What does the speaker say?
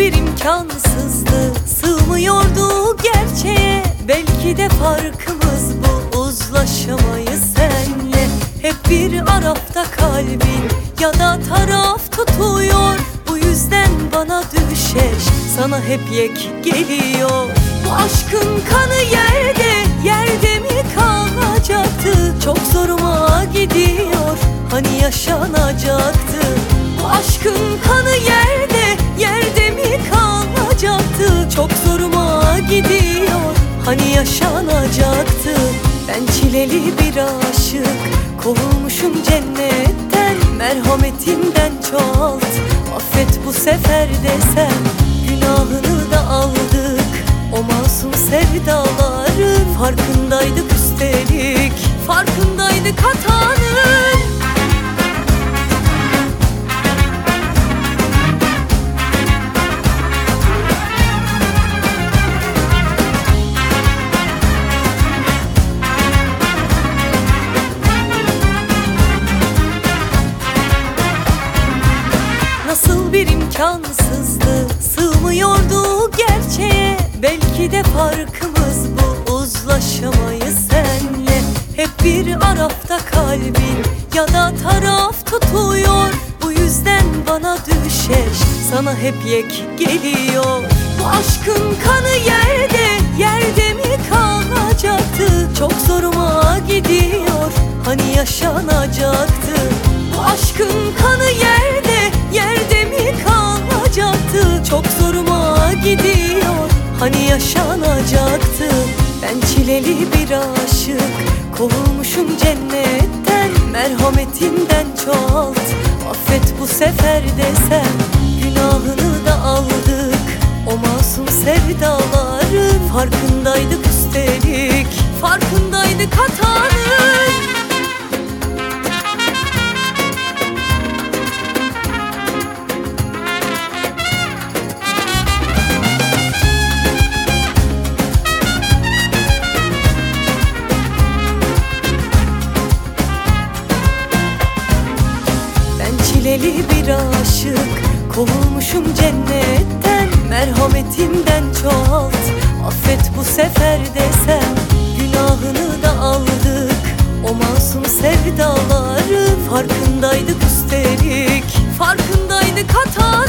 bir imkansızdı, sığmıyordu gerçeğe. Belki de farkımız bu, uzlaşamayız senle. Hep bir arafta kalbin ya da taraf tutuyor. Bu yüzden bana düşeş, sana hep yek geliyor. Bu aşkın kanı yerde, yerde mi kalacaktı? Çok zoruma gidiyor, hani yaşanacaktı. Bu aşkın kanı yerde, yerde mi kalacaktı? Çok zoruma gidiyor, hani yaşanacaktı. Ben çileli bir aşık, kovulmuşum cennetten. Merhametinden çoğalt, affet bu sefer desem. Günahını da aldık, o masum sevdaların. Farkındaydık üstelik, farkındaydık hatanın. Nasıl bir imkansızdı, sığmıyordu gerçeğe. Belki de farkımız bu, uzlaşamayız senle. Hep bir arafta kalbin ya da taraf tutuyor. Bu yüzden bana düşeş, sana hep yek geliyor. Bu aşkın kanı yerde, yerde mi kalacaktı? Çok zoruma gidiyor, hani yaşanacaktı. Bu aşkın kanı yerde, yerde mi kalacaktı? Çok zoruma gidiyor, hani yaşanacaktı. Ben çileli bir aşık, kovulmuşum cennetten. Merhametinden çoğalt, affet bu sefer desem. Günahını da aldık, o masum sevdaların. Farkındaydık üstelik, farkındaydık hatanın. Çileli bir aşık, kovulmuşum cennetten. Merhametinden çoğalt, affet bu sefer desem. Günahını da aldık, o masum sevdaların. Farkındaydık üstelik, farkındaydık hatanın.